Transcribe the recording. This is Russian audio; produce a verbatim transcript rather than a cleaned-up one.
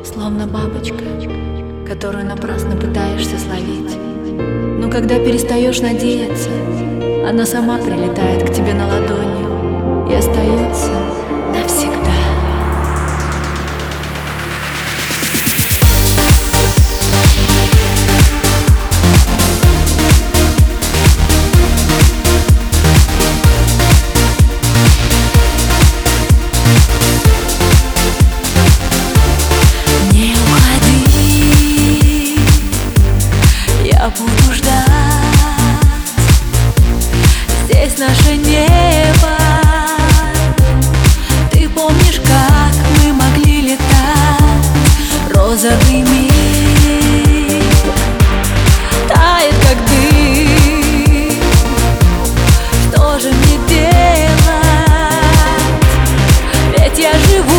Словно бабочка, которую напрасно пытаешься словить. Но когда перестаешь надеяться, она сама прилетает к тебе на ладони и остается навсегда. Я буду ждать, здесь наше небо. Ты помнишь, как мы могли летать? Розовый мир тает, как дым. Что же мне делать? Ведь я живу